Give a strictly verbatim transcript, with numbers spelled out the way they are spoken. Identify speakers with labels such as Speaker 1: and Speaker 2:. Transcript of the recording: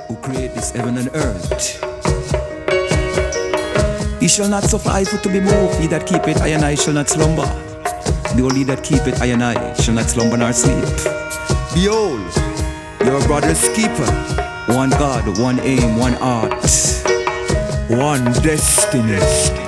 Speaker 1: who create this heaven and earth. He shall not suffer eye foot to be moved. He that keepeth I and I shall not slumber. The only that keepeth I and I shall not slumber nor sleep. Behold, your brother's keeper. One God, one aim, one heart, one destiny.